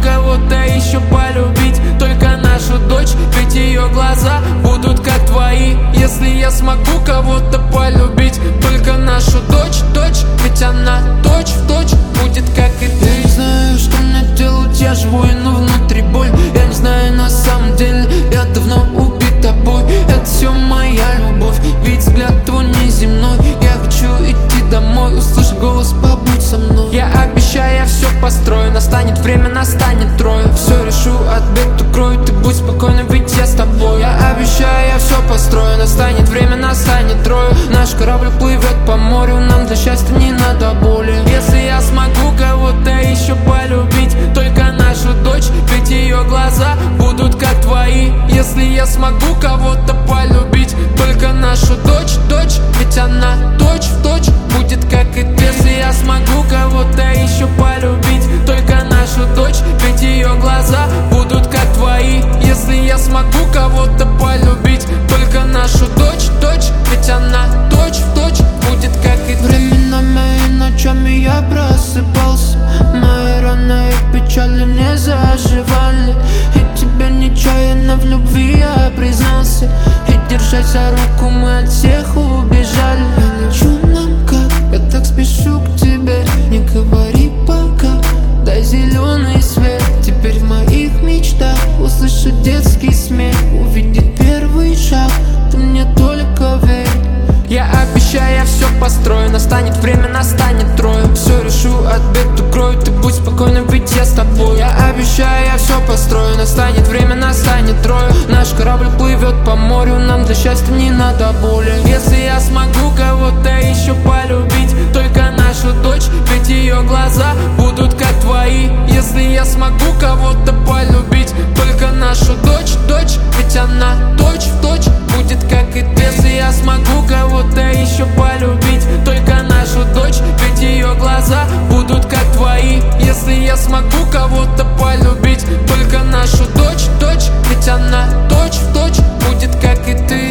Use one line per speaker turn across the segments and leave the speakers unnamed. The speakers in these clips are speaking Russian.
кого-то еще полюбить, только нашу дочь, ведь ее глаза будут как твои. Если я смогу кого-то полюбить, только нашу дочь, ведь она точь в точь будет как и ты. Я не знаю, что мне делать, я живу, но внутри боль. Я не знаю, на самом деле я давно убит тобой. Это все моя любовь, ведь взгляд твой неземной. Я хочу идти домой, услышь голос, побудь со мной. Я обещаю, я все построю, настанет время, настанет трое. Все решу, отбег укрою, ты будь спокойна, ведь я с тобой. Я обещаю, я все построю, настанет время, настанет трое. Наш корабль плывет по морю, нам для счастья не надо боли. Если я смогу кого-то еще полюбить, только нашу дочь, ведь ее глаза будут как твои. Если я смогу кого-то полюбить, только нашу дочь, ведь она точь в точь будет как и ты. Если я смогу кого-то еще полюбить, только нашу дочь, ведь ее глаза будут как твои. Если я смогу кого-то полюбить, только нашу дочь, ведь она точь в точь будет как и ты. Временами и ночами я просыпался, мои раны и печали не заживали. И тебя нечаянно в любви я признался, и держась за руку мы от всех убежали. Я лечу нам как, я так спешу к тебе. Не говори пока, дай зеленый свет. Теперь в моих мечтах услышать детский смех, увидеть первый шаг, ты мне только верь. Я обещаю, я все построю, настанет время, настанет трое. Все решу, отбег укрою, ты будь спокойна, ведь я с тобой. Я обещаю, я все построю, настанет время, настанет трое. Наш корабль плывет по морю, нам для счастья не надо боли. Если я смогу кого-то еще полюбить, только нашу дочь, ведь ее глаза будут как твои. Если я смогу кого-то полюбить, только нашу дочь, ведь она точь в точь будет как и ты. Если я смогу кого-то еще полюбить, только нашу дочь, ведь ее глаза будут как твои. Если я смогу кого-то полюбить, только нашу дочь, ведь она точь в точь будет как и ты.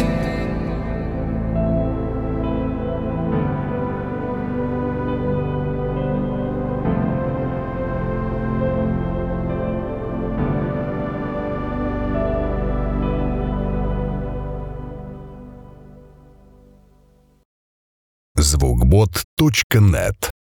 Звукбот.нет